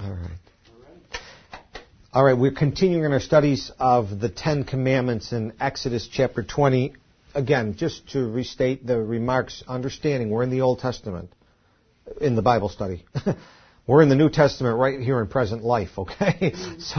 All right. All right, we're continuing in our studies of the Ten Commandments in Exodus chapter 20. Again, just to restate the remarks, understanding we're in the Old Testament, in the Bible study. We're in the New Testament right here in present life, okay?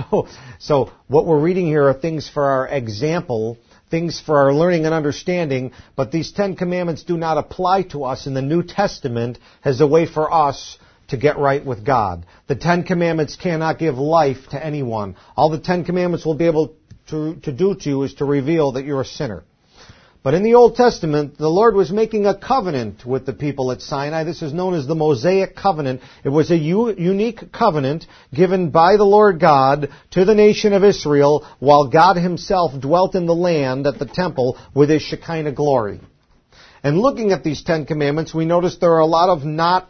So what we're reading here are things for our example, things for our learning and understanding, but these Ten Commandments do not apply to us in the New Testament as a way for us to get right with God. The Ten Commandments cannot give life to anyone. All the Ten Commandments will be able to do to you is to reveal that you're a sinner. But in the Old Testament, the Lord was making a covenant with the people at Sinai. This is known as the Mosaic Covenant. It was a unique covenant given by the Lord God to the nation of Israel while God himself dwelt in the land at the temple with his Shekinah glory. And looking at these Ten Commandments, we notice there are a lot of not.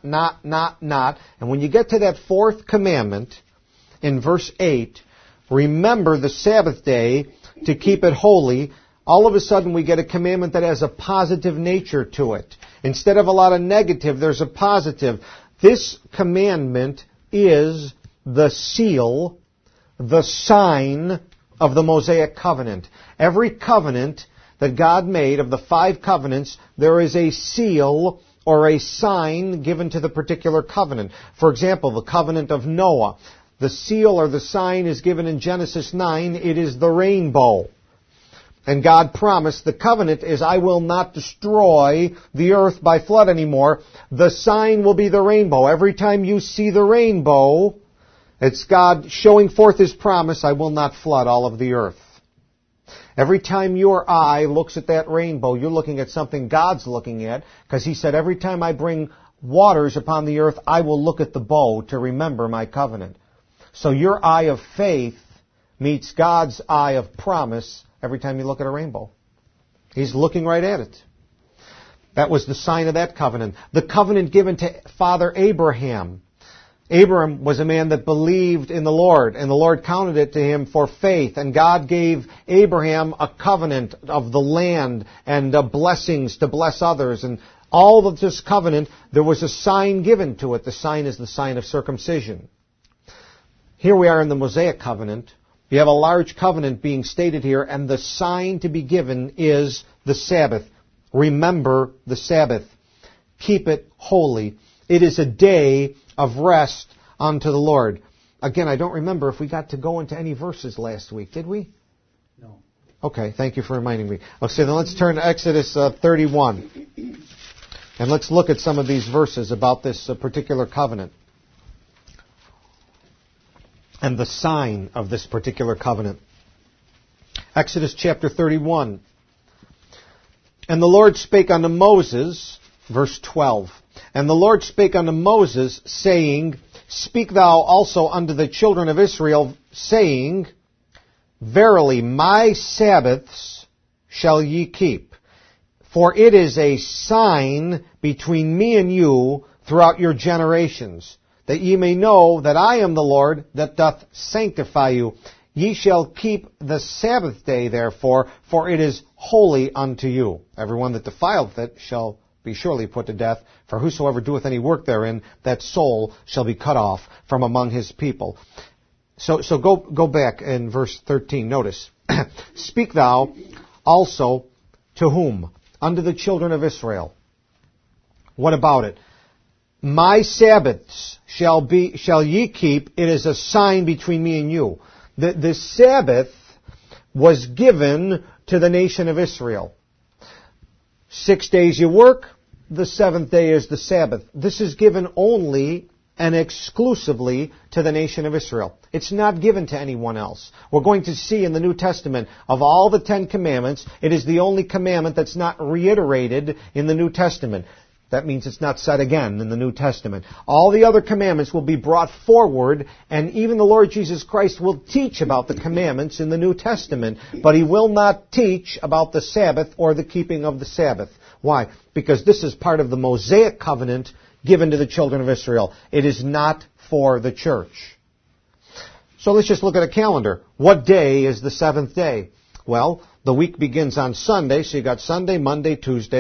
And when you get to that fourth commandment, in verse 8, remember the Sabbath day to keep it holy. All of a sudden we get a commandment that has a positive nature to it. Instead of a lot of negative, there's a positive. This commandment is the seal, the sign of the Mosaic covenant. Every covenant that God made, of the 5 covenants, there is a seal or a sign given to the particular covenant. For example, the covenant of Noah. The seal or the sign is given in Genesis 9. It is the rainbow. And God promised, the covenant is, I will not destroy the earth by flood anymore. The sign will be the rainbow. Every time you see the rainbow, it's God showing forth his promise, I will not flood all of the earth. Every time your eye looks at that rainbow, you're looking at something God's looking at, because he said, every time I bring waters upon the earth, I will look at the bow to remember my covenant. So your eye of faith meets God's eye of promise every time you look at a rainbow. He's looking right at it. That was the sign of that covenant. The covenant given to Father Abraham. Abraham was a man that believed in the Lord, and the Lord counted it to him for faith. And God gave Abraham a covenant of the land and blessings to bless others. And all of this covenant, there was a sign given to it. The sign is the sign of circumcision. Here we are in the Mosaic covenant. You have a large covenant being stated here, and the sign to be given is the Sabbath. Remember the Sabbath. Keep it holy. It is a day of rest unto the Lord. Again, I don't remember if we got to go into any verses last week. Did we? No. Okay, thank you for reminding me. Okay, then let's turn to Exodus 31. And let's look at some of these verses about this particular covenant. And the sign of this particular covenant. Exodus chapter 31. And the Lord spake unto Moses, verse 12. And the Lord spake unto Moses, saying, Speak thou also unto the children of Israel, saying, Verily my Sabbaths shall ye keep, for it is a sign between me and you throughout your generations, that ye may know that I am the Lord that doth sanctify you. Ye shall keep the Sabbath day, therefore, for it is holy unto you. Everyone that defileth it shall be surely put to death, for whosoever doeth any work therein, that soul shall be cut off from among his people. So go back in verse 13. Notice, Speak thou also to whom? Unto the children of Israel. What about it? My Sabbaths shall ye keep. It is a sign between me and you. The Sabbath was given to the nation of Israel. 6 days you work, the 7th day is the Sabbath. This is given only and exclusively to the nation of Israel. It's not given to anyone else. We're going to see in the New Testament, of all the 10 commandments, it is the only commandment that's not reiterated in the New Testament. That means it's not said again in the New Testament. All the other commandments will be brought forward, and even the Lord Jesus Christ will teach about the commandments in the New Testament, but he will not teach about the Sabbath or the keeping of the Sabbath. Why? Because this is part of the Mosaic covenant given to the children of Israel. It is not for the church. So let's just look at a calendar. What day is the 7th day? Well, the week begins on Sunday, so you got Sunday, Monday, Tuesday,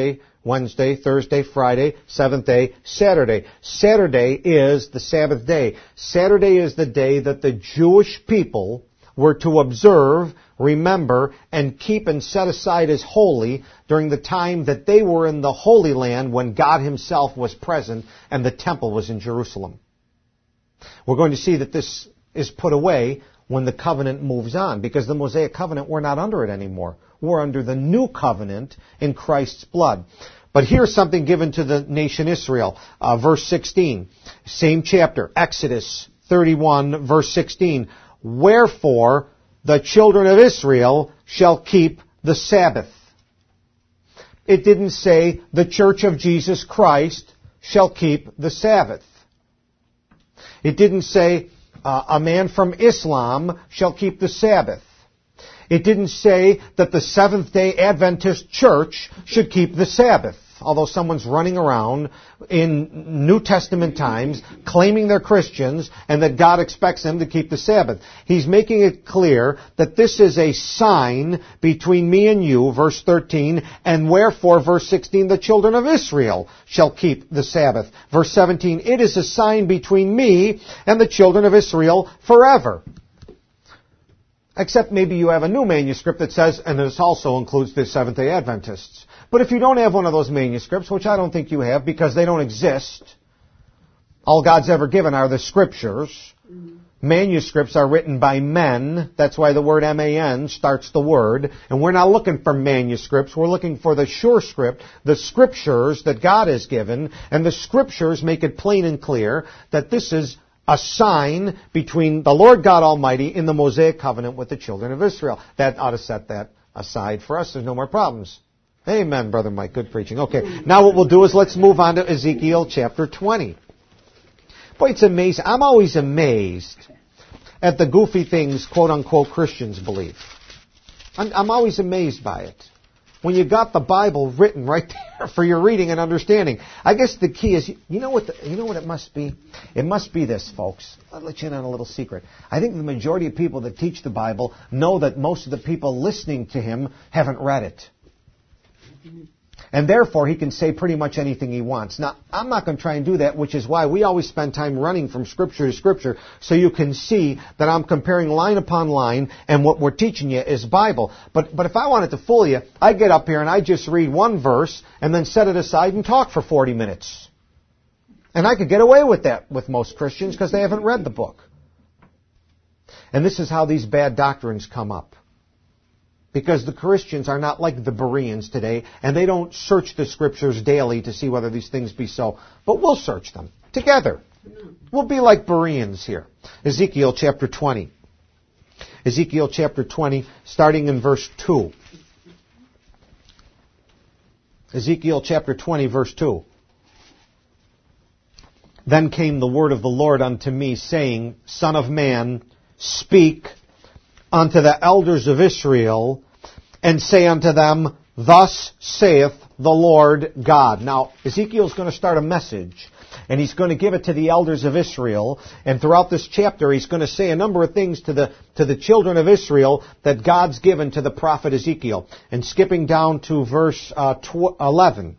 Wednesday, Thursday, Friday, seventh day, Saturday. Saturday is the Sabbath day. Saturday is the day that the Jewish people were to observe, remember, and keep and set aside as holy during the time that they were in the Holy Land when God Himself was present and the temple was in Jerusalem. We're going to see that this is put away when the covenant moves on, because the Mosaic covenant, we're not under it anymore. We're under the new covenant in Christ's blood. But here's something given to the nation Israel. Verse 16, same chapter, Exodus 31, verse 16. Wherefore the children of Israel shall keep the Sabbath. It didn't say the church of Jesus Christ shall keep the Sabbath. It didn't say a man from Islam shall keep the Sabbath. It didn't say that the Seventh-day Adventist church should keep the Sabbath, although someone's running around in New Testament times claiming they're Christians and that God expects them to keep the Sabbath. He's making it clear that this is a sign between me and you, verse 13, and wherefore, verse 16, the children of Israel shall keep the Sabbath. Verse 17, it is a sign between me and the children of Israel forever. Except maybe you have a new manuscript that says, and this also includes the Seventh-day Adventists. But if you don't have one of those manuscripts, which I don't think you have because they don't exist, all God's ever given are the Scriptures. Manuscripts are written by men. That's why the word M-A-N starts the word. And we're not looking for manuscripts. We're looking for the sure script, the Scriptures that God has given. And the Scriptures make it plain and clear that this is a sign between the Lord God Almighty in the Mosaic covenant with the children of Israel. That ought to set that aside for us. There's no more problems. Amen, Brother Mike. Good preaching. Okay, now what we'll do is let's move on to Ezekiel chapter 20. Boy, it's amazing. I'm always amazed at the goofy things, quote-unquote, Christians believe. I'm always amazed by it. When you got the Bible written right there for your reading and understanding. I guess the key is, you know what it must be? It must be this, folks. I'll let you in on a little secret. I think the majority of people that teach the Bible know that most of the people listening to him haven't read it. And therefore, he can say pretty much anything he wants. Now, I'm not going to try and do that, which is why we always spend time running from Scripture to Scripture, so you can see that I'm comparing line upon line, and what we're teaching you is Bible. But if I wanted to fool you, I'd get up here and I'd just read one verse, and then set it aside and talk for 40 minutes. And I could get away with that with most Christians, because they haven't read the book. And this is how these bad doctrines come up. Because the Christians are not like the Bereans today, and they don't search the Scriptures daily to see whether these things be so. But we'll search them together. We'll be like Bereans here. Ezekiel chapter 20. Ezekiel chapter 20, starting in verse 2. Ezekiel chapter 20, verse 2. Then came the word of the Lord unto me, saying, Son of man, speak unto the elders of Israel, and say unto them, Thus saith the Lord God. Now, Ezekiel's going to start a message, and he's going to give it to the elders of Israel, and throughout this chapter he's going to say a number of things to the children of Israel that God's given to the prophet Ezekiel. And skipping down to verse 11.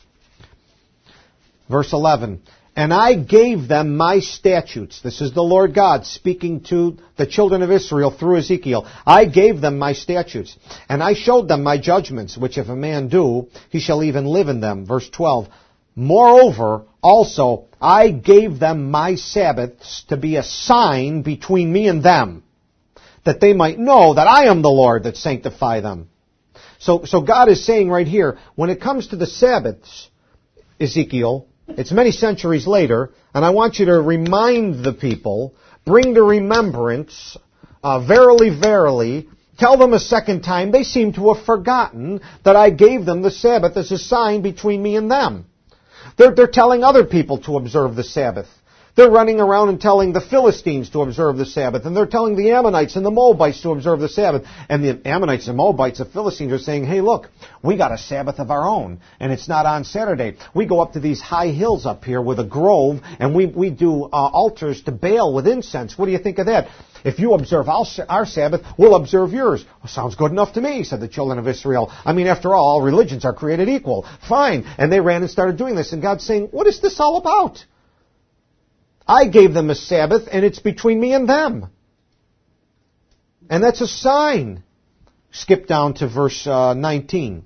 Verse 11. And I gave them my statutes. This is the Lord God speaking to the children of Israel through Ezekiel. I gave them my statutes. And I showed them my judgments, which if a man do, he shall even live in them. Verse 12. Moreover, also, I gave them my Sabbaths to be a sign between me and them, that they might know that I am the Lord that sanctify them. So God is saying right here, when it comes to the Sabbaths, Ezekiel, it's many centuries later, and I want you to remind the people, bring to remembrance, verily, verily, tell them a second time, they seem to have forgotten that I gave them the Sabbath as a sign between me and them. They're telling other people to observe the Sabbath. They're running around and telling the Philistines to observe the Sabbath, and they're telling the Ammonites and the Moabites to observe the Sabbath. And the Ammonites and Moabites, the Philistines, are saying, hey, look, we got a Sabbath of our own, and it's not on Saturday. We go up to these high hills up here with a grove, and we do altars to Baal with incense. What do you think of that? If you observe our Sabbath, we'll observe yours. Well, sounds good enough to me, said the children of Israel. I mean, after all religions are created equal. Fine. And they ran and started doing this. And God's saying, what is this all about? I gave them a Sabbath, and it's between me and them. And that's a sign. Skip down to verse 19.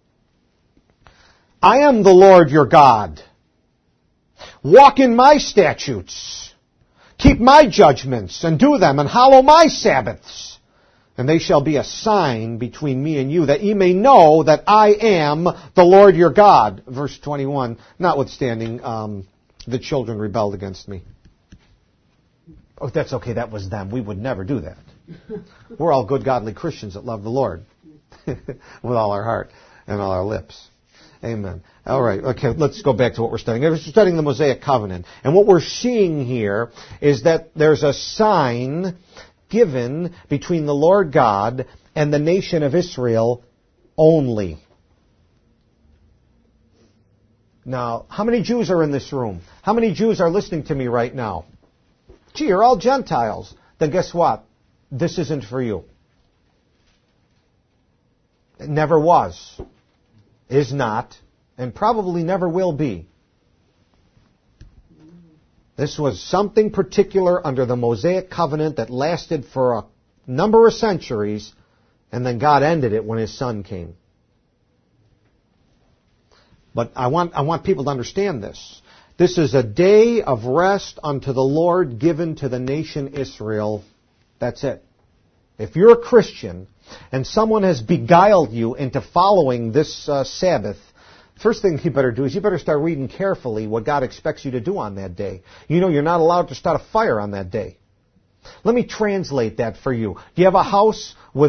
I am the Lord your God. Walk in my statutes. Keep my judgments and do them, and hallow my Sabbaths. And they shall be a sign between me and you, that ye may know that I am the Lord your God. Verse 21, notwithstanding, the children rebelled against me. Oh, that's okay, that was them. We would never do that. We're all good, godly Christians that love the Lord with all our heart and all our lips. Amen. All right, okay, let's go back to what we're studying. We're studying the Mosaic Covenant. And what we're seeing here is that there's a sign given between the Lord God and the nation of Israel only. Now, how many Jews are in this room? How many Jews are listening to me right now? Gee, you're all Gentiles. Then guess what? This isn't for you. It never was, is not, and probably never will be. This was something particular under the Mosaic Covenant that lasted for a number of centuries, and then God ended it when His Son came. But I want people to understand this. This is a day of rest unto the Lord given to the nation Israel. That's it. If you're a Christian and someone has beguiled you into following this Sabbath, first thing you better do is you better start reading carefully what God expects you to do on that day. You know you're not allowed to start a fire on that day. Let me translate that for you. Do you have a house with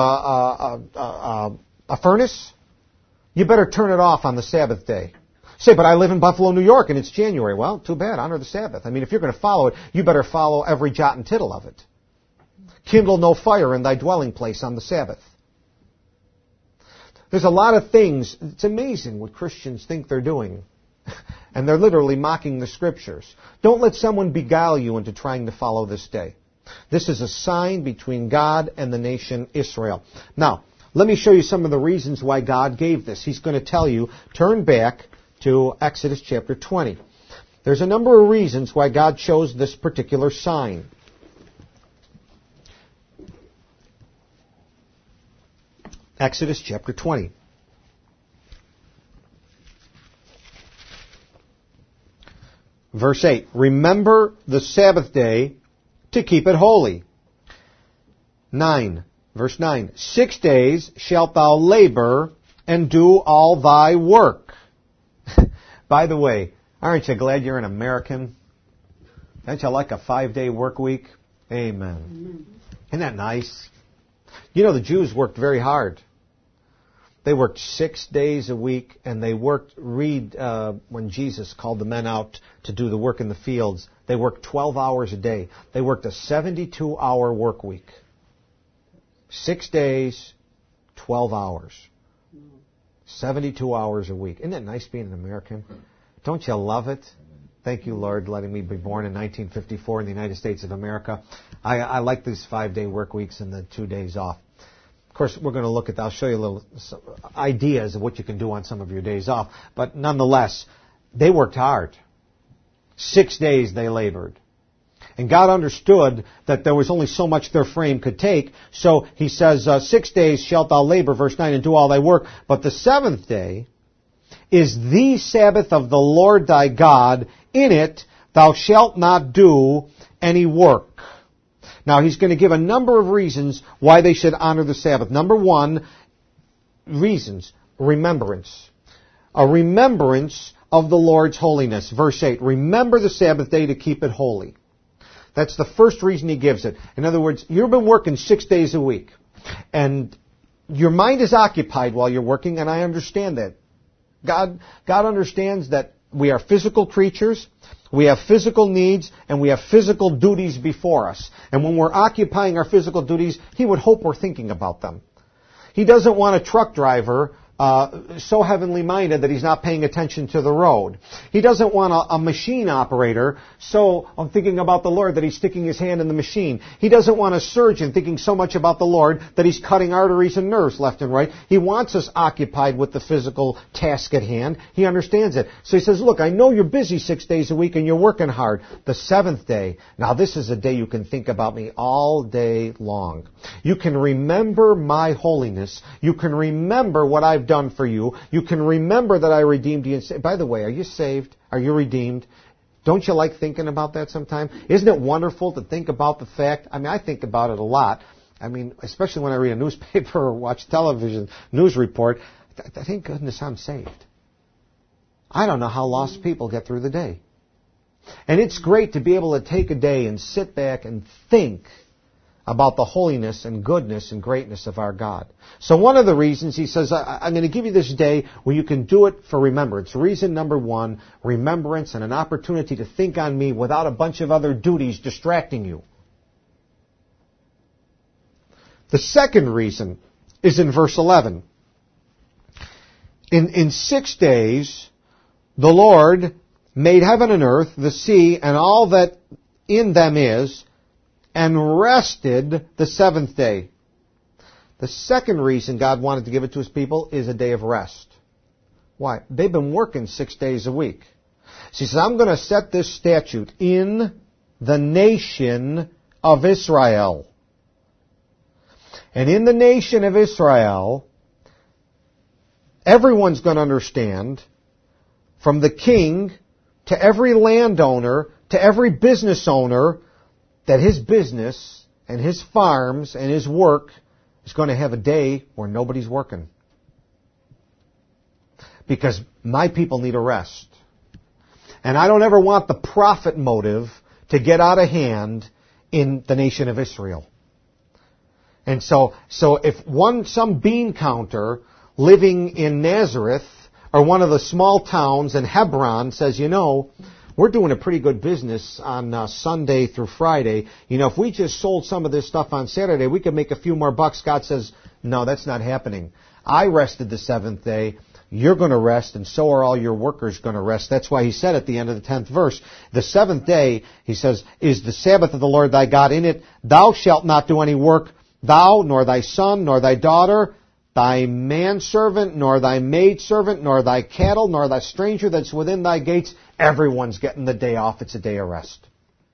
a furnace? You better turn it off on the Sabbath day. Say, but I live in Buffalo, New York, and it's January. Well, too bad. Honor the Sabbath. I mean, if you're going to follow it, you better follow every jot and tittle of it. Kindle no fire in thy dwelling place on the Sabbath. There's a lot of things. It's amazing what Christians think they're doing. And they're literally mocking the Scriptures. Don't let someone beguile you into trying to follow this day. This is a sign between God and the nation Israel. Now, let me show you some of the reasons why God gave this. He's going to tell you, turn back to Exodus chapter 20. There's a number of reasons why God chose this particular sign. Exodus chapter 20. Verse 8, remember the Sabbath day to keep it holy. 9, verse 9, 6 days shalt thou labor and do all thy work. By the way, aren't you glad you're an American? Don't you like a 5-day work week? Amen. Isn't that nice? You know, the Jews worked very hard. They worked 6 days a week, and they worked, when Jesus called the men out to do the work in the fields, they worked 12 hours a day. They worked a 72-hour work week. 6 days, 12 hours. 72 hours a week. Isn't it nice being an American? Don't you love it? Thank you, Lord, letting me be born in 1954 in the United States of America. I like these 5-day work weeks and the 2 days off. Of course, we're going to look at that. I'll show you little ideas of what you can do on some of your days off. But nonetheless, they worked hard. 6 days they labored. And God understood that there was only so much their frame could take. So He says, 6 days shalt thou labor, verse 9, and do all thy work. But the seventh day is the Sabbath of the Lord thy God. In it thou shalt not do any work. Now, He's going to give a number of reasons why they should honor the Sabbath. Number one, reasons, remembrance. A remembrance of the Lord's holiness. Verse 8, remember the Sabbath day to keep it holy. That's the first reason He gives it. In other words, you've been working 6 days a week, and your mind is occupied while you're working, and I understand that. God understands that we are physical creatures, we have physical needs, and we have physical duties before us. And when we're occupying our physical duties, He would hope we're thinking about them. He doesn't want a truck driver so heavenly minded that he's not paying attention to the road. He doesn't want a machine operator so thinking about the Lord that he's sticking his hand in the machine. He doesn't want a surgeon thinking so much about the Lord that he's cutting arteries and nerves left and right. He wants us occupied with the physical task at hand. He understands it. So he says, look, I know you're busy 6 days a week and you're working hard. The seventh day, now this is a day you can think about me all day long. You can remember my holiness. You can remember what I've done for you. You can remember that I redeemed you. By the way, are you saved? Are you redeemed? Don't you like thinking about that sometime? Isn't it wonderful to think about the fact? I mean, I think about it a lot. I mean, especially when I read a newspaper or watch television news report. Thank goodness I'm saved. I don't know how lost people get through the day. And it's great to be able to take a day and sit back and think about the holiness and goodness and greatness of our God. So one of the reasons, he says, I'm going to give you this day where you can do it for remembrance. Reason number one, remembrance and an opportunity to think on me without a bunch of other duties distracting you. The second reason is in verse 11. In 6 days, the Lord made heaven and earth, the sea, and all that in them is, and rested the seventh day. The second reason God wanted to give it to his people is a day of rest. Why? They've been working 6 days a week. So he says, I'm going to set this statute in the nation of Israel. And in the nation of Israel, everyone's going to understand, from the king to every landowner to every business owner, that his business and his farms and his work is going to have a day where nobody's working. Because my people need a rest. And I don't ever want the profit motive to get out of hand in the nation of Israel. And so if some bean counter living in Nazareth or one of the small towns in Hebron says, we're doing a pretty good business on Sunday through Friday. If we just sold some of this stuff on Saturday, we could make a few more bucks. God says, no, that's not happening. I rested the seventh day. You're going to rest, and so are all your workers going to rest. That's why he said at the end of the 10th verse, the seventh day, he says, is the Sabbath of the Lord thy God. In it thou shalt not do any work, thou, nor thy son, nor thy daughter, thy manservant, nor thy maidservant, nor thy cattle, nor thy stranger that's within thy gates. Everyone's getting the day off. It's a day of rest.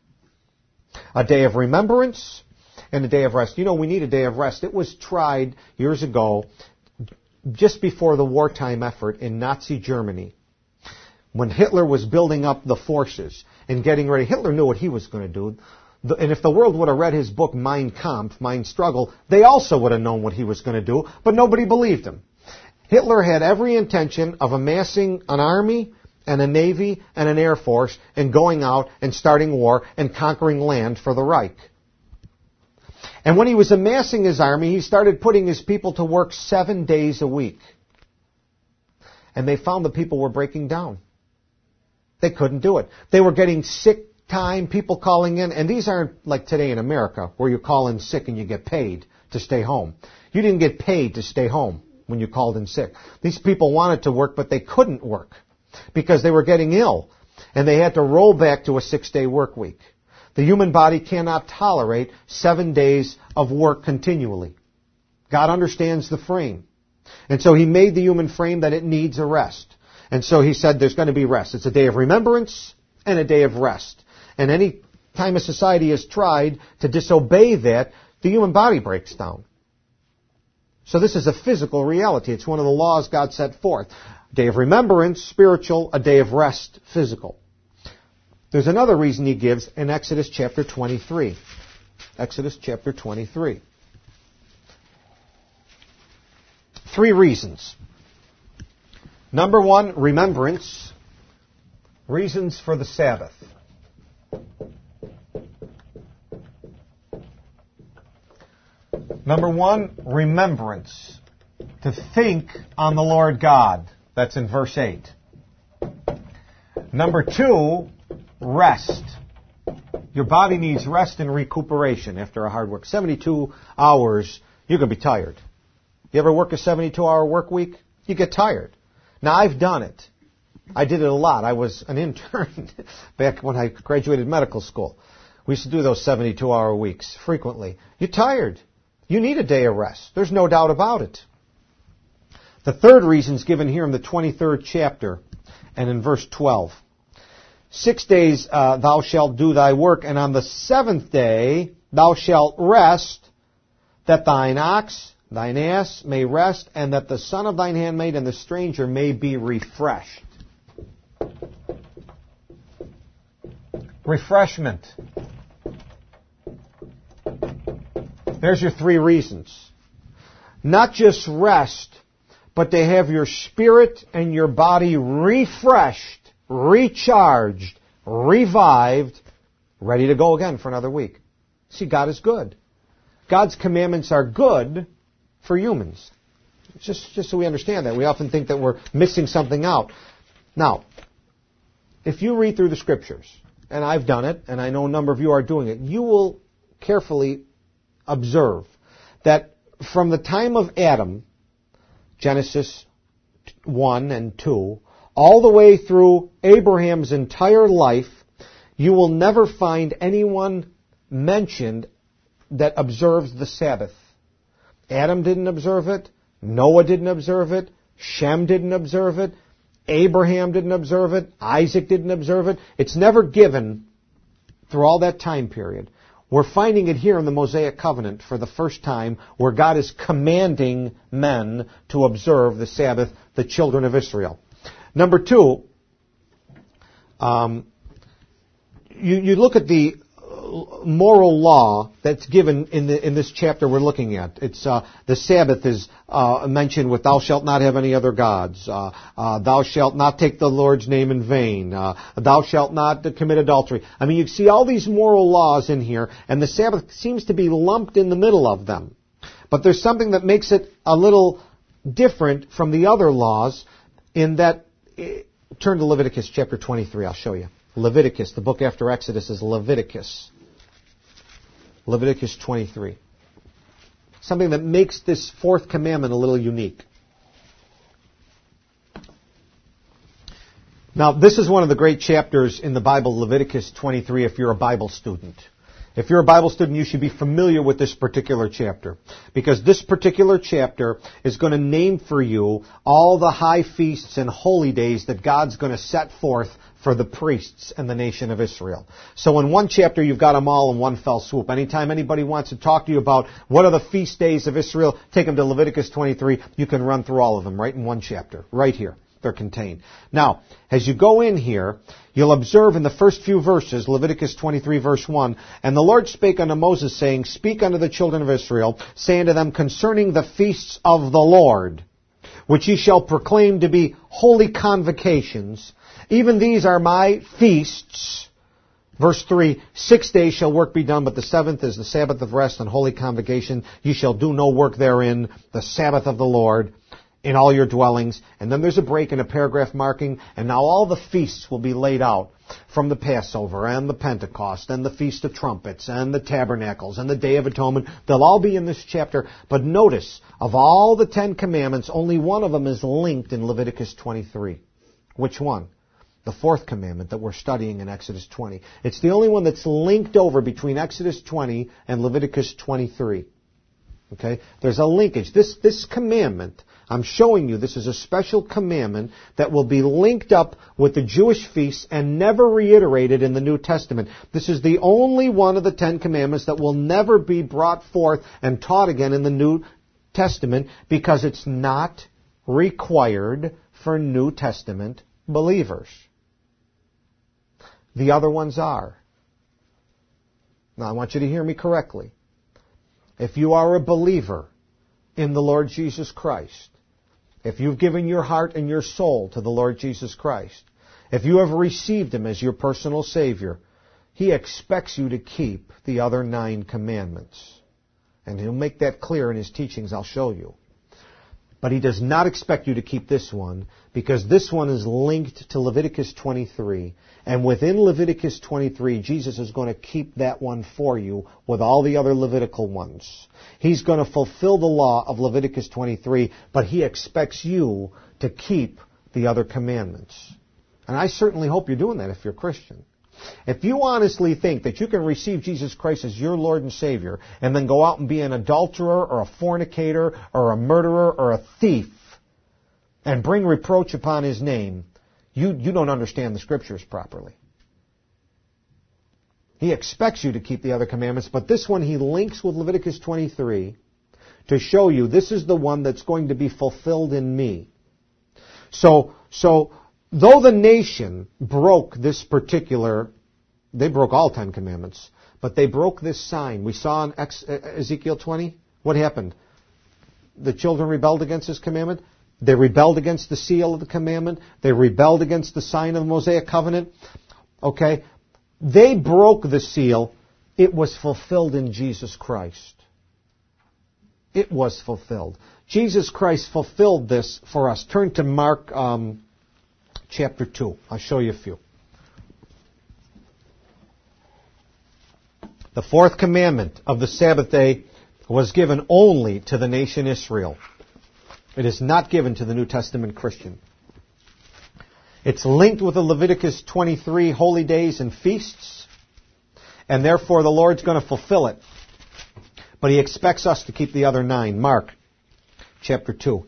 A day of remembrance and a day of rest. We need a day of rest. It was tried years ago, just before the wartime effort in Nazi Germany, when Hitler was building up the forces and getting ready. Hitler knew what he was going to do. And if the world would have read his book, Mein Kampf, Mein Struggle, they also would have known what he was going to do, but nobody believed him. Hitler had every intention of amassing an army and a navy and an air force and going out and starting war and conquering land for the Reich. And when he was amassing his army, he started putting his people to work 7 days a week. And they found the people were breaking down. They couldn't do it. They were getting sick time, people calling in, and these aren't like today in America where you call in sick and you get paid to stay home. You didn't get paid to stay home when you called in sick. These people wanted to work, but they couldn't work because they were getting ill, and they had to roll back to a 6-day work week. The human body cannot tolerate 7 days of work continually. God understands the frame. And so he made the human frame that it needs a rest. And so he said there's going to be rest. It's a day of remembrance and a day of rest. And any time a society has tried to disobey that, the human body breaks down. So this is a physical reality. It's one of the laws God set forth. A day of remembrance, spiritual, a day of rest, physical. There's another reason he gives in Exodus chapter 23. Exodus chapter 23. 3 reasons. Number 1, remembrance. Reasons for the Sabbath. Number 1, remembrance. To think on the Lord God. That's in verse 8. Number 2, rest. Your body needs rest and recuperation after a hard work. 72 hours, you can be tired. You ever work a 72-hour work week? You get tired. Now, I've done it. I did it a lot. I was an intern back when I graduated medical school. We used to do those 72-hour weeks frequently. You're tired. You need a day of rest. There's no doubt about it. The third reason is given here in the 23rd chapter and in verse 12. 6 days thou shalt do thy work, and on the seventh day thou shalt rest, that thine ox, thine ass may rest, and that the son of thine handmaid and the stranger may be refreshed. Refreshment. There's your three reasons. Not just rest, but to have your spirit and your body refreshed, recharged, revived, ready to go again for another week. See, God is good. God's commandments are good for humans. Just so we understand that. We often think that we're missing something out. Now, if you read through the Scriptures, and I've done it, and I know a number of you are doing it, you will carefully observe that from the time of Adam, Genesis 1 and 2, all the way through Abraham's entire life, you will never find anyone mentioned that observes the Sabbath. Adam didn't observe it. Noah didn't observe it. Shem didn't observe it. Abraham didn't observe it. Isaac didn't observe it. It's never given through all that time period. We're finding it here in the Mosaic Covenant for the first time, where God is commanding men to observe the Sabbath, the children of Israel. Number two, you look at the moral law that's given in this chapter we're looking at. It's the Sabbath is mentioned with "Thou shalt not have any other gods," "Thou shalt not take the Lord's name in vain," "Thou shalt not commit adultery." I mean, you see all these moral laws in here, and the Sabbath seems to be lumped in the middle of them. But there's something that makes it a little different from the other laws in that. Turn to Leviticus chapter 23. I'll show you. Leviticus, the book after Exodus, is Leviticus. Leviticus 23. Something that makes this fourth commandment a little unique. Now, this is one of the great chapters in the Bible, Leviticus 23, if you're a Bible student. If you're a Bible student, you should be familiar with this particular chapter, because this particular chapter is going to name for you all the high feasts and holy days that God's going to set forth for the priests and the nation of Israel. So in one chapter, you've got them all in one fell swoop. Anytime anybody wants to talk to you about what are the feast days of Israel, take them to Leviticus 23. You can run through all of them right in one chapter, right here. They're contained. Now, as you go in here, you'll observe in the first few verses, Leviticus 23, verse 1, "And the Lord spake unto Moses, saying, Speak unto the children of Israel, saying to them concerning the feasts of the Lord, which ye shall proclaim to be holy convocations. Even these are my feasts." Verse 3, 6 days shall work be done, but the seventh is the Sabbath of rest and holy convocation. Ye shall do no work therein, the Sabbath of the Lord, in all your dwellings. And then there's a break and a paragraph marking, and now all the feasts will be laid out, from the Passover and the Pentecost and the Feast of Trumpets and the Tabernacles and the Day of Atonement. They'll all be in this chapter. But notice, of all the 10 commandments, only one of them is linked in Leviticus 23. Which one? The fourth commandment that we're studying in Exodus 20. It's the only one that's linked over between Exodus 20 and Leviticus 23. Okay? There's a linkage. This commandment, I'm showing you, this is a special commandment that will be linked up with the Jewish feasts and never reiterated in the New Testament. This is the only one of the 10 commandments that will never be brought forth and taught again in the New Testament, because it's not required for New Testament believers. The other ones are. Now, I want you to hear me correctly. If you are a believer in the Lord Jesus Christ, if you've given your heart and your soul to the Lord Jesus Christ, if you have received Him as your personal Savior, He expects you to keep the other 9 commandments. And He'll make that clear in His teachings. I'll show you. But He does not expect you to keep this one, because this one is linked to Leviticus 23. And within Leviticus 23, Jesus is going to keep that one for you with all the other Levitical ones. He's going to fulfill the law of Leviticus 23, but He expects you to keep the other commandments. And I certainly hope you're doing that if you're a Christian. If you honestly think that you can receive Jesus Christ as your Lord and Savior and then go out and be an adulterer or a fornicator or a murderer or a thief and bring reproach upon His name, you don't understand the Scriptures properly. He expects you to keep the other commandments, but this one He links with Leviticus 23 to show you this is the one that's going to be fulfilled in me. So though the nation broke this particular, they broke all 10 commandments, but they broke this sign. We saw in Ezekiel 20, what happened? The children rebelled against His commandment. They rebelled against the seal of the commandment. They rebelled against the sign of the Mosaic covenant. Okay? They broke the seal. It was fulfilled in Jesus Christ. It was fulfilled. Jesus Christ fulfilled this for us. Turn to Mark chapter 2. I'll show you a few. The fourth commandment of the Sabbath day was given only to the nation Israel. It is not given to the New Testament Christian. It's linked with the Leviticus 23 holy days and feasts, and therefore the Lord's going to fulfill it. But He expects us to keep the other 9. Mark chapter 2.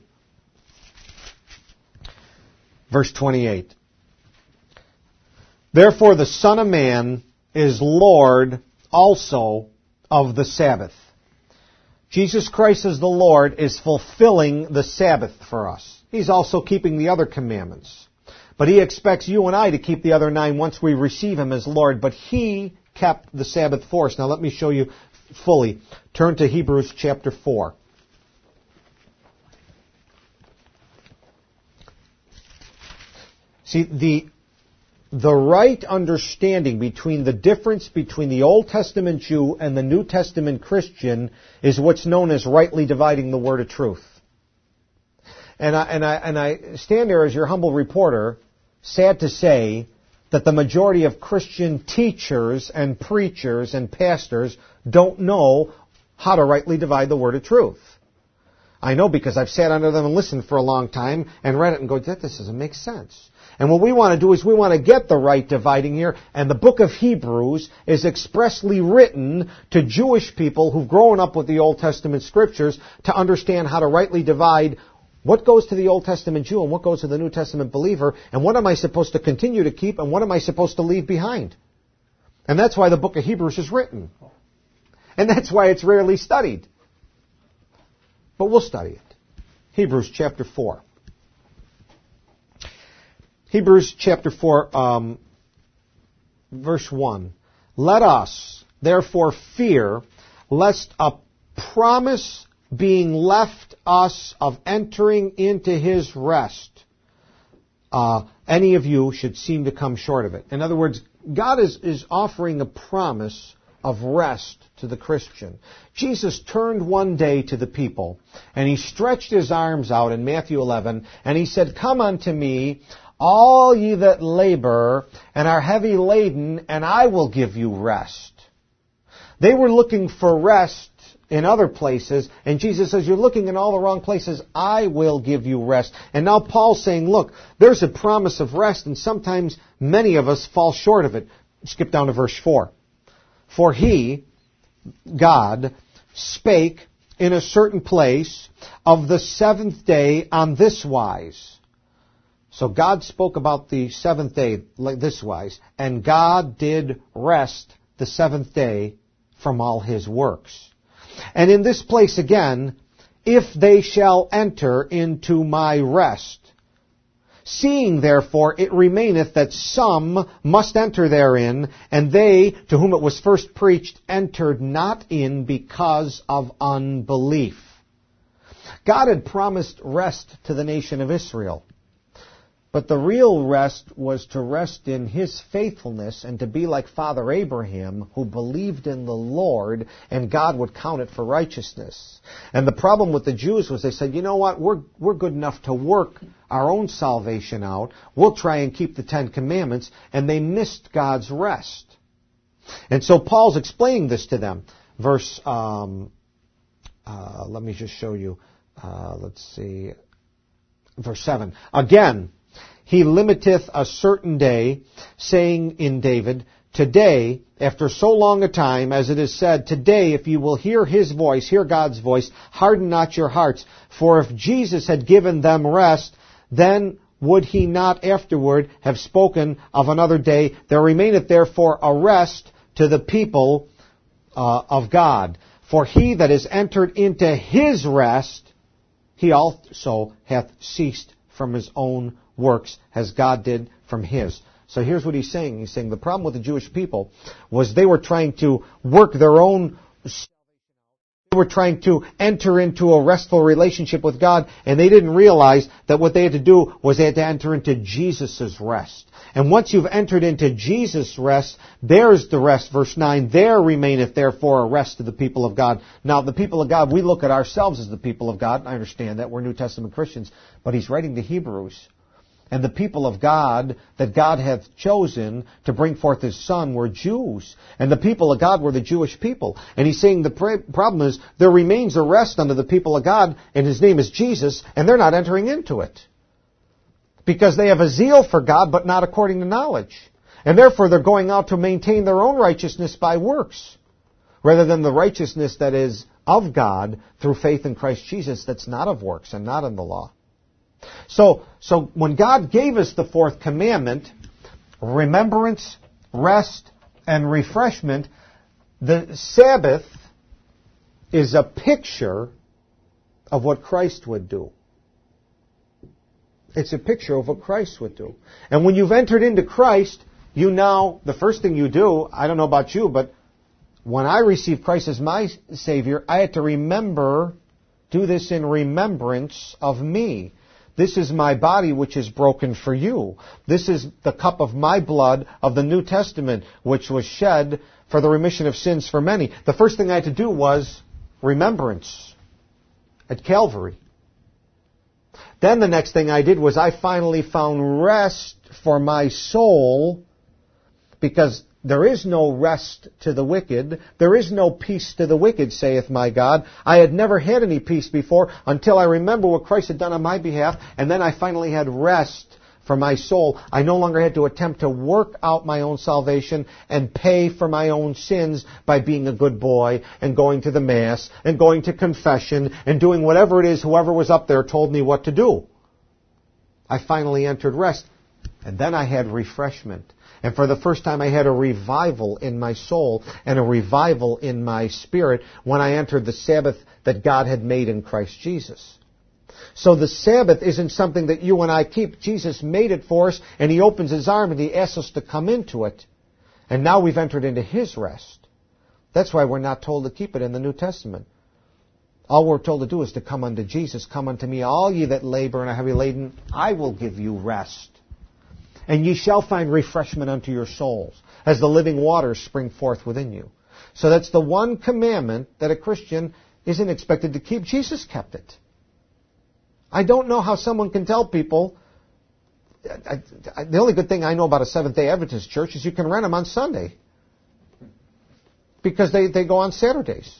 Verse 28. Therefore the Son of Man is Lord also of the Sabbath. Jesus Christ as the Lord is fulfilling the Sabbath for us. He's also keeping the other commandments. But He expects you and I to keep the other 9 once we receive Him as Lord. But He kept the Sabbath for us. Now let me show you fully. Turn to Hebrews chapter 4. See, the right understanding between the difference between the Old Testament Jew and the New Testament Christian is what's known as rightly dividing the word of truth. And I stand there as your humble reporter, sad to say that the majority of Christian teachers and preachers and pastors don't know how to rightly divide the word of truth. I know because I've sat under them and listened for a long time and read it and go, this doesn't make sense. And what we want to do is we want to get the right dividing here. And the book of Hebrews is expressly written to Jewish people who've grown up with the Old Testament Scriptures to understand how to rightly divide what goes to the Old Testament Jew and what goes to the New Testament believer, and what am I supposed to continue to keep and what am I supposed to leave behind. And that's why the book of Hebrews is written. And that's why it's rarely studied. But we'll study it. Hebrews chapter 4. Hebrews chapter 4, verse 1. Let us, therefore, fear, lest a promise being left us of entering into His rest, any of you should seem to come short of it. In other words, God is offering a promise of rest to the Christian. Jesus turned one day to the people, and He stretched His arms out in Matthew 11, and He said, "Come unto me, all ye that labor and are heavy laden, and I will give you rest." They were looking for rest in other places, and Jesus says, you're looking in all the wrong places. I will give you rest. And now Paul's saying, look, there's a promise of rest, and sometimes many of us fall short of it. Skip down to verse 4. For He, God, spake in a certain place of the seventh day on this wise. So God spoke about the seventh day like this wise, and God did rest the seventh day from all His works. And in this place again, if they shall enter into my rest. Seeing therefore it remaineth that some must enter therein, and they to whom it was first preached entered not in because of unbelief. God had promised rest to the nation of Israel. But the real rest was to rest in his faithfulness and to be like Father Abraham, who believed in the Lord, and God would count it for righteousness. And the problem with the Jews was they said, you know what, we're good enough to work our own salvation out. We'll try and keep the Ten Commandments, and they missed God's rest. And so Paul's explaining this to them. Verse, let me just show you, verse 7. Again, he limiteth a certain day, saying in David, today, after so long a time, as it is said, today, if you will hear his voice, hear God's voice, harden not your hearts. For if Jesus had given them rest, then would he not afterward have spoken of another day? There remaineth therefore a rest to the people of God. For he that is entered into his rest, he also hath ceased from his own works, as God did from his. So here's what he's saying. He's saying the problem with the Jewish people was they were trying to work their own. They were trying to enter into a restful relationship with God, and they didn't realize that what they had to do was they had to enter into Jesus' rest. And once you've entered into Jesus' rest, there's the rest. Verse 9, there remaineth therefore a rest to the people of God. Now, the people of God, we look at ourselves as the people of God. I understand that. We're New Testament Christians. But he's writing to Hebrews. And the people of God that God hath chosen to bring forth his Son were Jews. And the people of God were the Jewish people. And he's saying the problem is there remains a rest unto the people of God, and his name is Jesus, and they're not entering into it. Because they have a zeal for God, but not according to knowledge. And therefore they're going out to maintain their own righteousness by works, rather than the righteousness that is of God through faith in Christ Jesus that's not of works and not in the law. So when God gave us the fourth commandment, remembrance, rest, and refreshment, the Sabbath is a picture of what Christ would do. It's a picture of what Christ would do. And when you've entered into Christ, you now, the first thing you do, I don't know about you, but when I received Christ as my Savior, I had to do this in remembrance of me. This is my body which is broken for you. This is the cup of my blood of the New Testament which was shed for the remission of sins for many. The first thing I had to do was remembrance at Calvary. Then the next thing I did was I finally found rest for my soul, because there is no rest to the wicked. There is no peace to the wicked, saith my God. I had never had any peace before until I remember what Christ had done on my behalf, and then I finally had rest for my soul. I no longer had to attempt to work out my own salvation and pay for my own sins by being a good boy and going to the Mass and going to confession and doing whatever it is whoever was up there told me what to do. I finally entered rest, and then I had refreshment. And for the first time I had a revival in my soul and a revival in my spirit when I entered the Sabbath that God had made in Christ Jesus. So the Sabbath isn't something that you and I keep. Jesus made it for us, and he opens his arm and he asks us to come into it. And now we've entered into his rest. That's why we're not told to keep it in the New Testament. All we're told to do is to come unto Jesus. Come unto me, all ye that labor and are heavy laden, I will give you rest. And ye shall find refreshment unto your souls, as the living waters spring forth within you. So that's the one commandment that a Christian isn't expected to keep. Jesus kept it. I don't know how someone can tell people. The only good thing I know about a Seventh-day Adventist church is you can rent them on Sunday, because they go on Saturdays.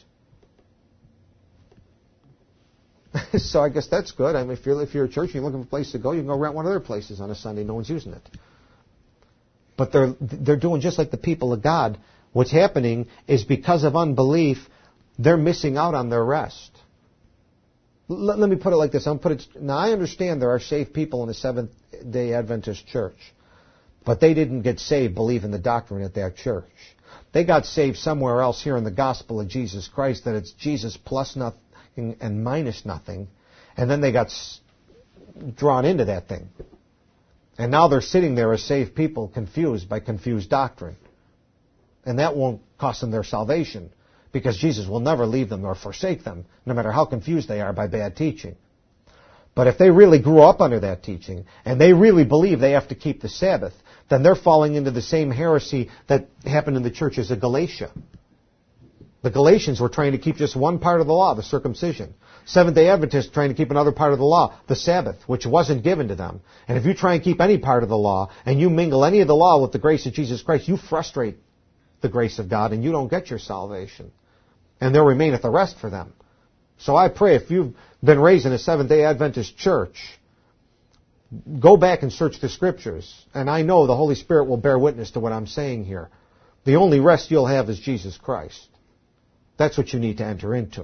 So I guess that's good. I mean, if you're a church and you're looking for a place to go, you can go rent one of their places on a Sunday. No one's using it. But they're doing just like the people of God. What's happening is because of unbelief, they're missing out on their rest. Let me put it like this. Now, I understand there are saved people in the Seventh-day Adventist church, but they didn't get saved believing the doctrine at that church. They got saved somewhere else here in the gospel of Jesus Christ, that it's Jesus plus nothing and minus nothing, and then they got drawn into that thing. And now they're sitting there as saved people, confused by confused doctrine. And that won't cost them their salvation, because Jesus will never leave them nor forsake them, no matter how confused they are by bad teaching. But if they really grew up under that teaching, and they really believe they have to keep the Sabbath, then they're falling into the same heresy that happened in the churches of Galatia. The Galatians were trying to keep just one part of the law, the circumcision. Seventh-day Adventists trying to keep another part of the law, the Sabbath, which wasn't given to them. And if you try and keep any part of the law, and you mingle any of the law with the grace of Jesus Christ, you frustrate the grace of God, and you don't get your salvation. And there remaineth the rest for them. So I pray, if you've been raised in a Seventh-day Adventist church, go back and search the Scriptures. And I know the Holy Spirit will bear witness to what I'm saying here. The only rest you'll have is Jesus Christ. That's what you need to enter into.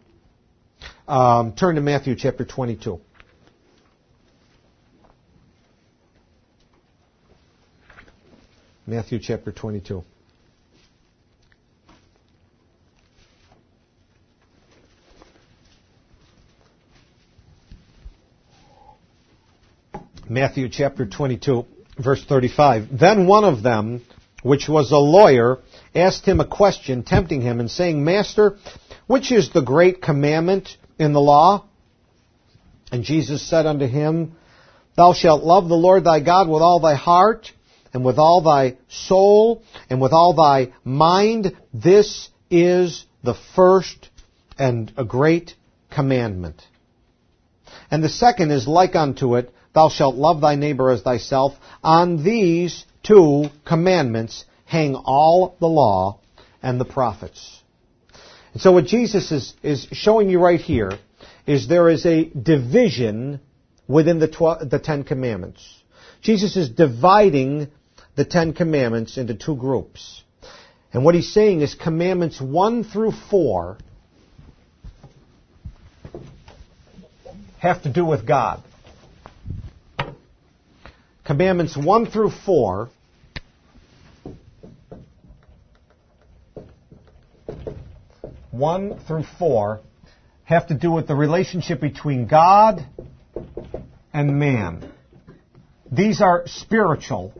Turn to Matthew chapter 22. Matthew chapter 22. Matthew chapter 22, verse 35. Then one of them, which was a lawyer, asked him a question, tempting him, and saying, Master, which is the great commandment in the law? And Jesus said unto him, Thou shalt love the Lord thy God with all thy heart, and with all thy soul, and with all thy mind. This is the first and a great commandment. And the second is like unto it, Thou shalt love thy neighbor as thyself. On these two commandments hang all the law and the prophets. And so what Jesus is showing you right here is there is a division within the Ten Commandments. Jesus is dividing the Ten Commandments into two groups. And what he's saying is commandments 1 through 4 have to do with God. Commandments 1 through 4 have to do with the relationship between God and man. These are spiritual,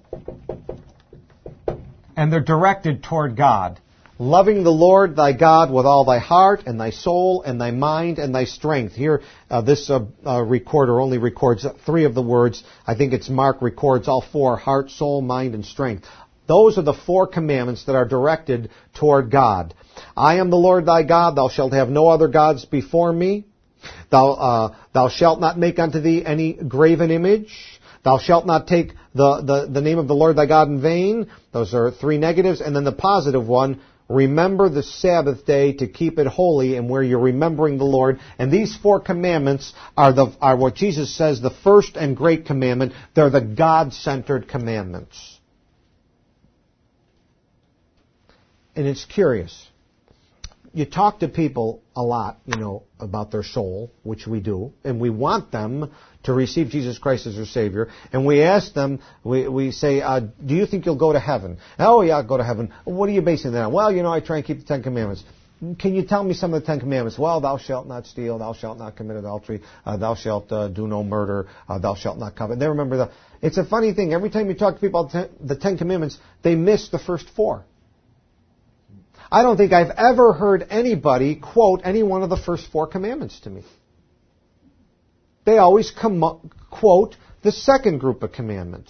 and they're directed toward God. Loving the Lord thy God with all thy heart and thy soul and thy mind and thy strength. Here, this recorder only records 3 of the words. I think it's Mark records all 4, heart, soul, mind, and strength. Those are the 4 commandments that are directed toward God. I am the Lord thy God. Thou shalt have no other gods before me. Thou shalt not make unto thee any graven image. Thou shalt not take the name of the Lord thy God in vain. Those are 3 negatives. And then the positive one, remember the Sabbath day to keep it holy, and where you're remembering the Lord. And these 4 commandments are what Jesus says the first and great commandment. They're the God-centered commandments. And it's curious. You talk to people a lot, about their soul, which we do, and we want them to receive Jesus Christ as their Savior. And we ask them, we say, do you think you'll go to heaven? Oh, yeah, I'll go to heaven. What are you basing that on? Well, I try and keep the 10 Commandments. Can you tell me some of the 10 Commandments? Well, thou shalt not steal, thou shalt not commit adultery, thou shalt do no murder, thou shalt not covet. They remember it's a funny thing. Every time you talk to people about the 10 Commandments, they miss the first 4. I don't think I've ever heard anybody quote any one of the first 4 commandments to me. They always quote the second group of commandments.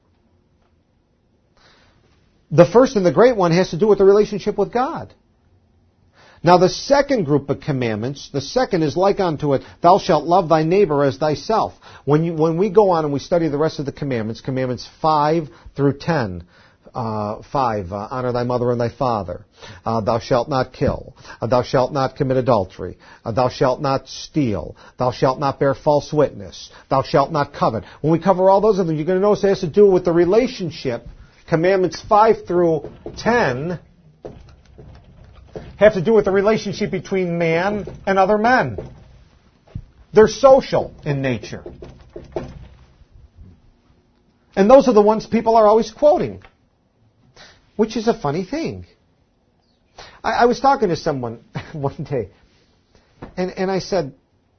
The first and the great one has to do with the relationship with God. Now the second group of commandments, the second is like unto it, thou shalt love thy neighbor as thyself. When we go on and we study the rest of the commandments, commandments 5 through 10, 5, honor thy mother and thy father. Thou shalt not kill. Thou shalt not commit adultery. Thou shalt not steal. Thou shalt not bear false witness. Thou shalt not covet. When we cover all those of them, you're going to notice it has to do with the relationship. Commandments 5 through 10 have to do with the relationship between man and other men. They're social in nature. And those are the ones people are always quoting. Which is a funny thing. I was talking to someone one day, and I said,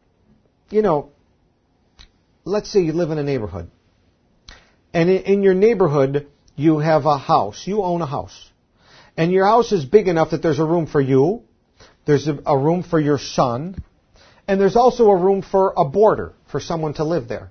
let's say you live in a neighborhood. And in your neighborhood, you have a house. You own a house. And your house is big enough that there's a room for you, there's a room for your son, and there's also a room for a boarder, for someone to live there.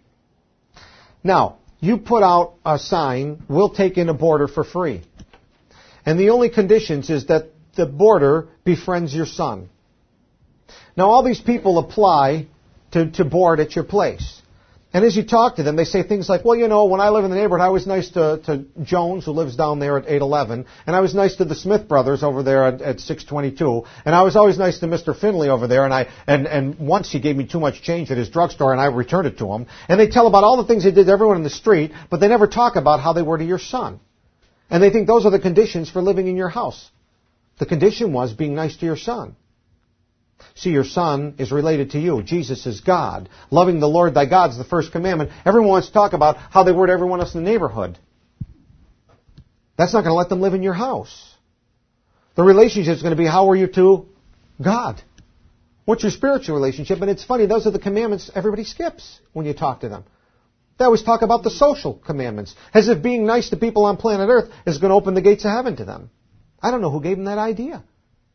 Now, you put out a sign, we'll take in a boarder for free. And the only conditions is that the boarder befriends your son. Now, all these people apply to board at your place. And as you talk to them, they say things like, well, you know, when I live in the neighborhood, I was nice to Jones, who lives down there at 811, and I was nice to the Smith brothers over there at 622, and I was always nice to Mr. Finley over there, and once he gave me too much change at his drugstore, and I returned it to him. And they tell about all the things they did to everyone in the street, but they never talk about how they were to your son. And they think those are the conditions for living in your house. The condition was being nice to your son. See, your son is related to you. Jesus is God. Loving the Lord thy God is the first commandment. Everyone wants to talk about how they were to everyone else in the neighborhood. That's not going to let them live in your house. The relationship is going to be, how are you to God? What's your spiritual relationship? And it's funny, those are the commandments everybody skips when you talk to them. They always talk about the social commandments, as if being nice to people on planet Earth is going to open the gates of heaven to them. I don't know who gave them that idea.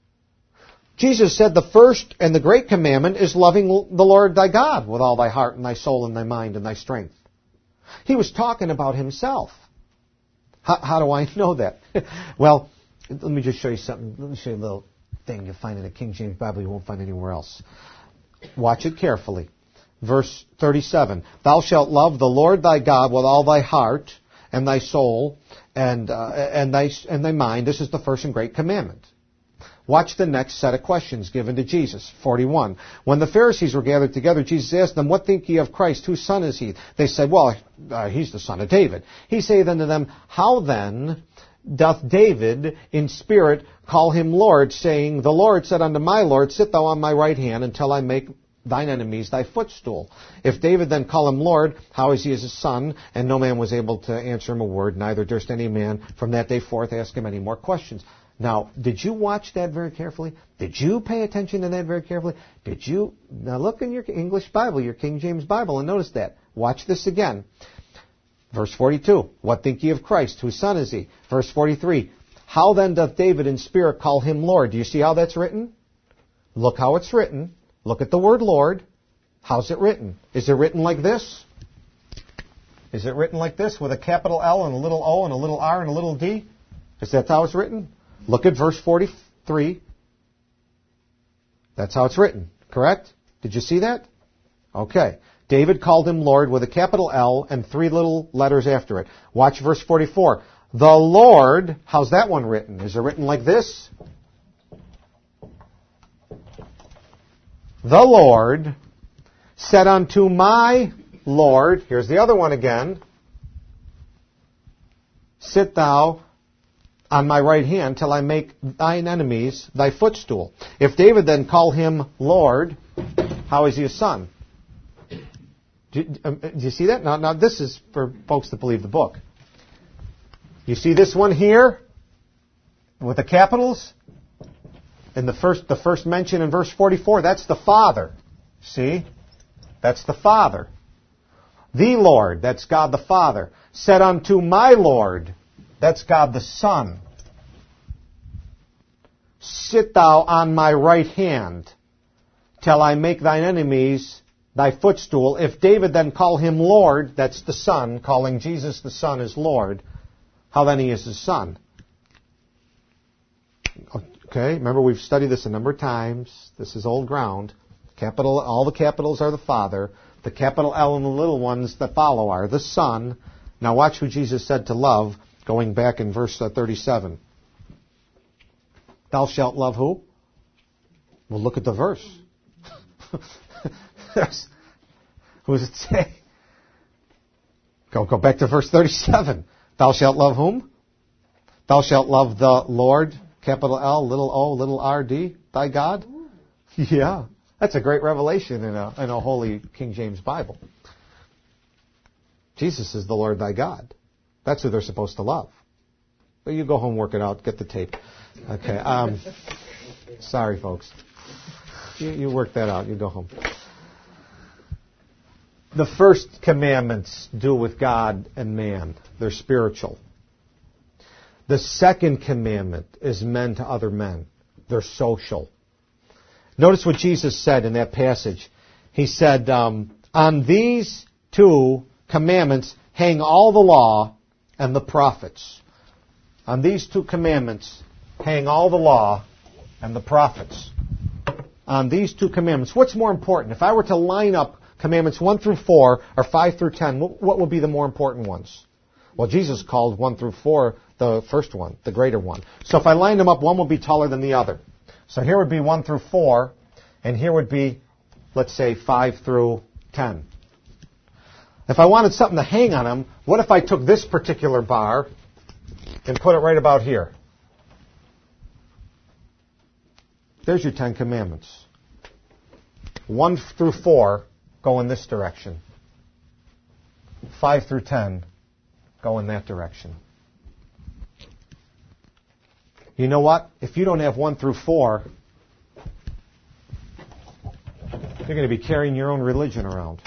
Jesus said the first and the great commandment is loving the Lord thy God with all thy heart and thy soul and thy mind and thy strength. He was talking about himself. How do I know that? Well, let me just show you something. Let me show you a little thing you'll find in the King James Bible you won't find anywhere else. Watch it carefully. Verse 37. Thou shalt love the Lord thy God with all thy heart and thy soul and thy mind. This is the first and great commandment. Watch the next set of questions given to Jesus. 41. When the Pharisees were gathered together, Jesus asked them, what think ye of Christ? Whose son is he? They said, well, he's the son of David. He saith unto them, how then doth David in spirit call him Lord, saying, the Lord said unto my Lord, sit thou on my right hand until I make thine enemies thy footstool. If David then call him Lord, how is he as his son? And no man was able to answer him a word, neither durst any man from that day forth ask him any more questions. Now, did you watch that very carefully? Did you pay attention to that very carefully? Now look in your English Bible, your King James Bible, and notice that. Watch this again. Verse 42, what think ye of Christ? Whose son is he? Verse 43, how then doth David in spirit call him Lord? Do you see how that's written? Look how it's written. Look at the word Lord. How's it written? Is it written like this? Is it written like this with a capital L and a little O and a little R and a little D? Is that how it's written? Look at verse 43. That's how it's written, correct? Did you see that? Okay. David called him Lord with a capital L and 3 little letters after it. Watch verse 44. The Lord, how's that one written? Is it written like this? The Lord said unto my Lord, here's the other one again, sit thou on my right hand till I make thine enemies thy footstool. If David then call him Lord, how is he a son? Do you see that? Now this is for folks that believe the book. You see this one here with the capitals? In the first mention in verse 44, that's the Father. See? That's the Father. The Lord, that's God the Father, said unto my Lord, that's God the Son, sit thou on my right hand till I make thine enemies thy footstool. If David then call him Lord, that's the Son, calling Jesus the Son as Lord, how then he is his son? Okay, remember we've studied this a number of times. This is old ground. All the capitals are the Father. The capital L and the little ones that follow are the Son. Now watch who Jesus said to love, going back in verse 37. Thou shalt love who? Well, look at the verse. Who does it say? Go back to verse 37. Thou shalt love whom? Thou shalt love the Lord, capital L, little o, little r, d, thy God. Yeah, that's a great revelation in a holy King James Bible. Jesus is the Lord thy God. That's who they're supposed to love. But you go home, work it out, get the tape. Okay. Sorry, folks. You work that out. You go home. The first commandments do with God and man. They're spiritual. The second commandment is men to other men. They're social. Notice what Jesus said in that passage. He said, I'm On these two commandments hang all the law and the prophets. On these two commandments hang all the law and the prophets. On these two commandments. What's more important? If I were to line up commandments 1 through 4 or 5 through 10, what would be the more important ones? Well, Jesus called 1 through 4 the first one, the greater one. So if I lined them up, one would be taller than the other. So here would be 1 through 4, and here would be, let's say, 5 through 10. If I wanted something to hang on them, what if I took this particular bar and put it right about here? There's your 10 commandments. 1 through 4 go in this direction. 5 through 10 go in that direction. You know what? If you don't have 1 through 4, you're going to be carrying your own religion around.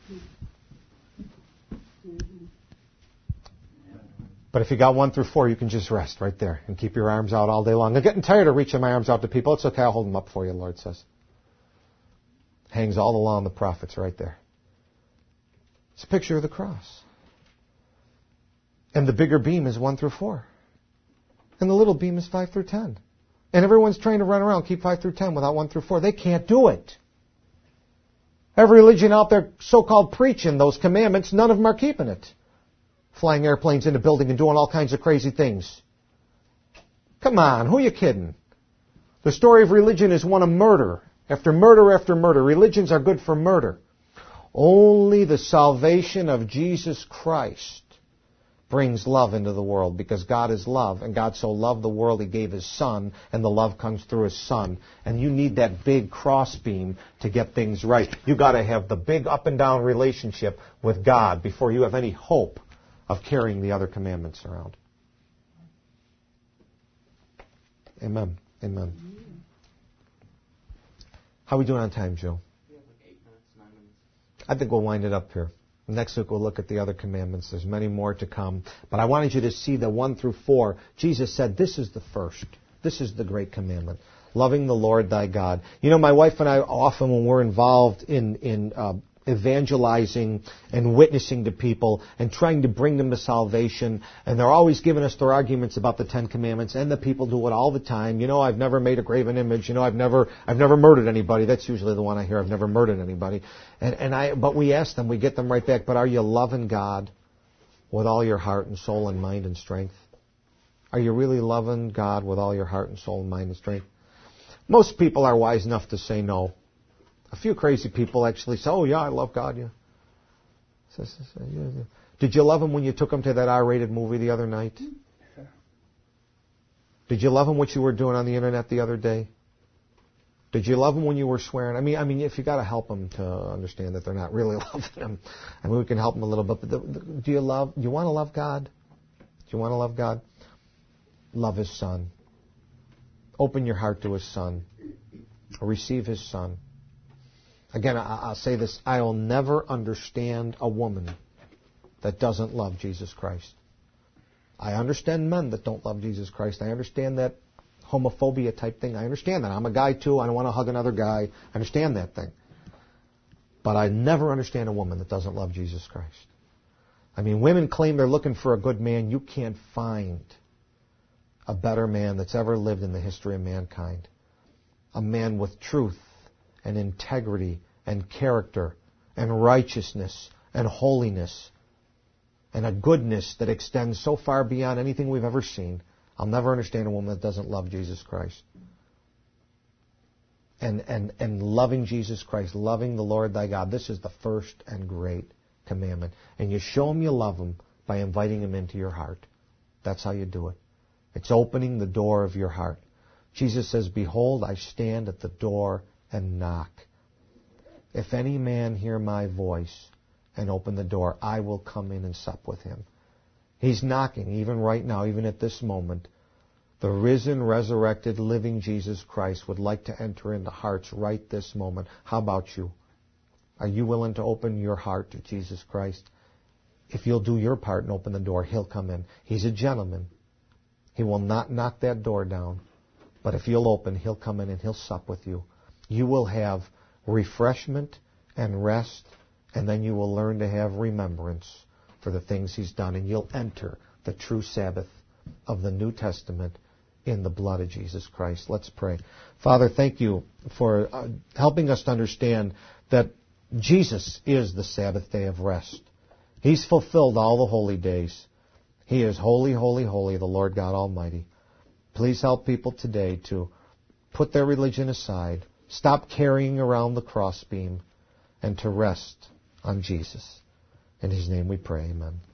But if you got 1 through 4, you can just rest right there and keep your arms out all day long. I'm getting tired of reaching my arms out to people. It's okay, I'll hold them up for you, the Lord says. Hangs all the law and the prophets right there. It's a picture of the cross. And the bigger beam is 1 through 4. And the little beam is 5 through 10. And everyone's trying to run around, keep 5 through 10 without 1 through 4. They can't do it. Every religion out there so-called preaching those commandments, none of them are keeping it. Flying airplanes into building and doing all kinds of crazy things. Come on, who are you kidding? The story of religion is one of murder. After murder after murder. Religions are good for murder. Only the salvation of Jesus Christ brings love into the world, because God is love, and God so loved the world He gave His Son, and the love comes through His Son. And you need that big crossbeam to get things right. You got to have the big up and down relationship with God before you have any hope of carrying the other commandments around. Amen. Amen. How are we doing on time, Joe? We have like 8 minutes, 9 minutes. I think we'll wind it up here. Next week we'll look at the other commandments. There's many more to come. But I wanted you to see the 1 through 4. Jesus said this is the first. This is the great commandment. Loving the Lord thy God. You know, my wife and I often, when we're involved in evangelizing and witnessing to people and trying to bring them to salvation, and they're always giving us their arguments about the 10 Commandments, and the people do it all the time. You know, I've never made a graven image. You know, I've never murdered anybody. That's usually the one I hear. I've never murdered anybody. But we ask them, we get them right back. But are you loving God with all your heart and soul and mind and strength? Are you really loving God with all your heart and soul and mind and strength? Most people are wise enough to say no. A few crazy people actually say, oh, yeah, I love God, yeah. Did you love Him when you took Him to that R-rated movie the other night? Did you love Him what you were doing on the Internet the other day? Did you love Him when you were swearing? I mean, if you got to help them to understand that they're not really loving Him, I mean, we can help them a little bit. But do you want to love God? Do you want to love God? Love His Son. Open your heart to His Son. Receive His Son. Again, I'll say this. I will never understand a woman that doesn't love Jesus Christ. I understand men that don't love Jesus Christ. I understand that homophobia type thing. I understand that. I'm a guy too. I don't want to hug another guy. I understand that thing. But I never understand a woman that doesn't love Jesus Christ. I mean, women claim they're looking for a good man. You can't find a better man that's ever lived in the history of mankind. A man with truth and integrity and character and righteousness and holiness and a goodness that extends so far beyond anything we've ever seen. I'll never understand a woman that doesn't love Jesus Christ. And loving Jesus Christ, loving the Lord thy God, this is the first and great commandment. And you show Him you love Him by inviting Him into your heart. That's how you do it. It's opening the door of your heart. Jesus says, behold, I stand at the door and knock. If any man hear my voice and open the door, I will come in and sup with him. He's knocking, even right now, even at this moment. The risen, resurrected, living Jesus Christ would like to enter into hearts right this moment. How about you? Are you willing to open your heart to Jesus Christ? If you'll do your part and open the door, He'll come in. He's a gentleman. He will not knock that door down. But if you'll open, He'll come in and He'll sup with you. You will have refreshment and rest And then you will learn to have remembrance for the things He's done, and you'll enter the true Sabbath of the New Testament in the blood of Jesus Christ. Let's pray. Father, thank you for helping us to understand that Jesus is the Sabbath day of rest. He's fulfilled all the holy days. He is holy, holy, holy, the Lord God Almighty. Please help people today to put their religion aside, stop carrying around the crossbeam, and to rest on Jesus. In His name we pray, amen.